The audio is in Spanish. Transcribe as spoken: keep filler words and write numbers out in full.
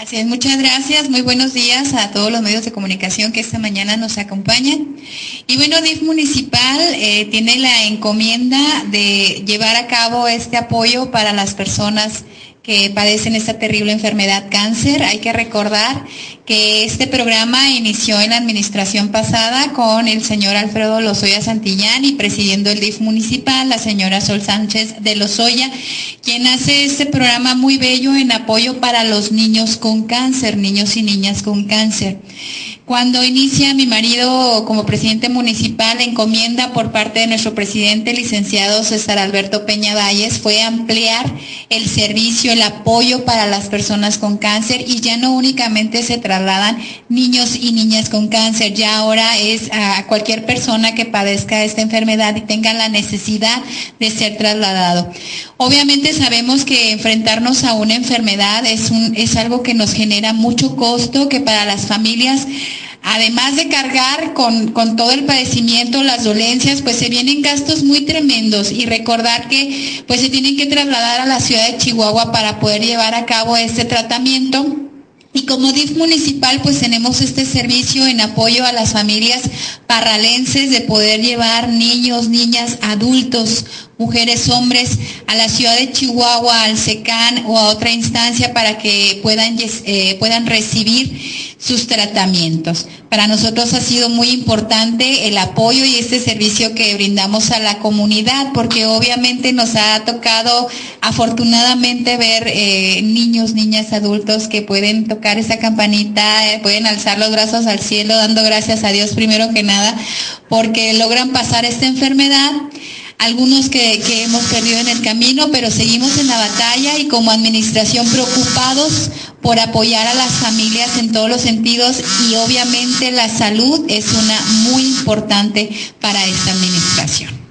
Así es, muchas gracias, muy buenos días a todos los medios de comunicación que esta mañana nos acompañan. Y bueno, D I F municipal eh, tiene la encomienda de llevar a cabo este apoyo para las personas que padecen esta terrible enfermedad cáncer. Hay que recordar que este programa inició en la administración pasada con el señor Alfredo Lozoya Santillán y presidiendo el D I F municipal, la señora Sol Sánchez de Lozoya, quien hace este programa muy bello en apoyo para los niños con cáncer, niños y niñas con cáncer. Cuando inicia mi marido como presidente municipal, la encomienda por parte de nuestro presidente, licenciado César Alberto Peña Valles, fue ampliar el servicio, el apoyo para las personas con cáncer, y ya no únicamente se trasladan niños y niñas con cáncer, ya ahora es a cualquier persona que padezca esta enfermedad y tenga la necesidad de ser trasladado. Obviamente sabemos que enfrentarnos a una enfermedad es, un, es algo que nos genera mucho costo, que para las familias, además de cargar con, con todo el padecimiento, las dolencias, pues se vienen gastos muy tremendos, y recordar que pues se tienen que trasladar a la ciudad de Chihuahua para poder llevar a cabo este tratamiento. Y como D I F municipal, pues tenemos este servicio en apoyo a las familias parralenses de poder llevar niños, niñas, adultos, mujeres, hombres a la ciudad de Chihuahua, al SECAN o a otra instancia para que puedan, eh, puedan recibir sus tratamientos. Para nosotros ha sido muy importante el apoyo y este servicio que brindamos a la comunidad, porque obviamente nos ha tocado afortunadamente ver eh, niños, niñas, adultos que pueden tocar esa campanita, eh, pueden alzar los brazos al cielo dando gracias a Dios primero que nada, porque logran pasar esta enfermedad. Algunos que, que hemos perdido en el camino, pero seguimos en la batalla y como administración preocupados por apoyar a las familias en todos los sentidos, y obviamente la salud es una muy importante para esta administración.